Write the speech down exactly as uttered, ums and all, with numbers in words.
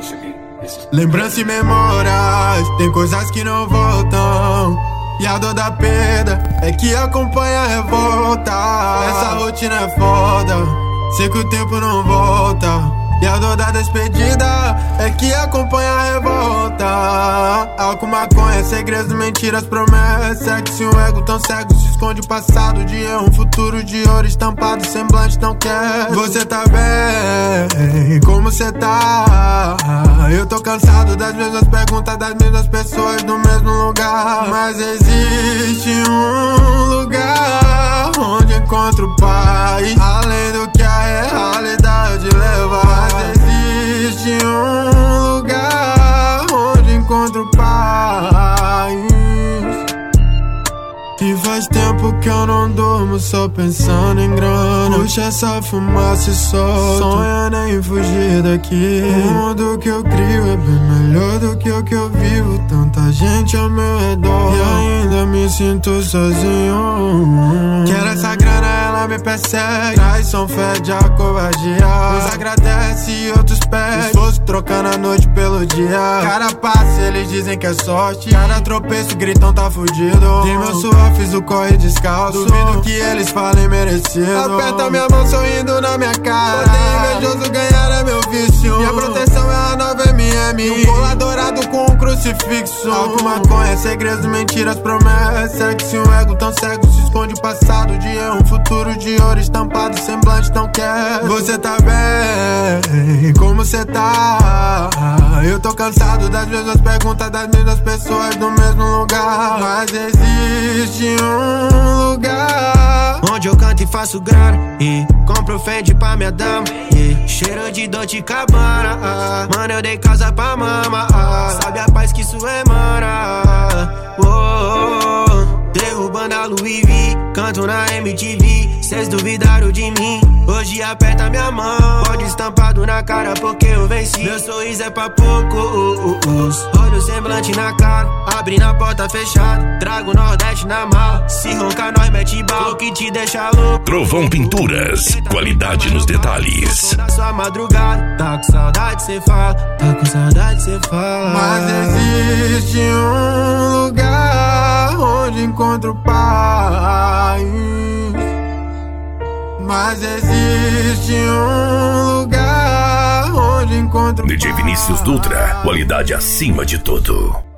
Lembrança e memórias, tem coisas que não voltam. E a dor da perda é que acompanha a revolta. Essa rotina é foda, sei que o tempo não volta. E a dor da despedida é que acompanha a revolta. Álcool, maconha, segredos, mentiras, promessas. Sexo, um ego tão cego, se esconde o passado de erro. Um futuro de ouro estampado, semblante não quer. Você tá bem? Como você tá? Eu tô cansado das mesmas perguntas, das mesmas pessoas no mesmo lugar. Mas existe um lugar onde encontro paz, além do que a realidade leva. Mas existe um lugar onde encontro paz. E faz tempo que eu não durmo só pensando em grana. Puxa essa fumaça e solta, sonhando em fugir daqui. O mundo que eu crio é bem melhor do que o que eu vivo. Tanta gente ao meu redor e ainda me sinto sozinho. Quero essa grana, ela me persegue. Traição fede a covardia. Uns agradece e outros pede. Esforço trocando a noite pelo dia. Cada passo eles dizem que é sorte. Cada tropeço gritam tá fudido. Tem meu suor, fiz o corre descalço. Duvido que eles falem merecido. Aperta minha mão sorrindo na minha cara. Poder invejoso ganhar é meu vício. Minha proteção é a nova M M. E um colar dourado com um crucifixo. Álcool, maconha, segredos, mentiras, promessas. Sexo, um ego tão cego, se esconde o passado de erro. Um futuro de ouro estampado, semblante não quer. Você tá bem? Como você tá? Eu tô cansado das mesmas perguntas, das mesmas pessoas no mesmo lugar. Mas existe um lugar onde eu canto e faço grana e compro Fendi pra minha dama e cheiro de Dolce Gabbana. ah. Mano, eu dei casa pra mama, ah. Sabe a paz que isso emana. oh, oh, oh. Derrubando a Louis V, canto na M T V. Cês duvidaram de mim, hoje aperta minha mão. Pode estampado na cara porque eu venci. Meu sorriso é pra pouco, uh, uh, uh. Olha o semblante na cara, abre na porta fechada. Trago o Nordeste na mala, se roncar nós mete bala que te deixa louco. Trovão Pinturas, qualidade nos detalhes. Da sua madrugada, tá com saudade cê fala, tá com saudade cê fala. Mas existe um lugar onde encontro paz. Mas existe um lugar onde encontro D J Vinícius Dutra, qualidade acima de tudo.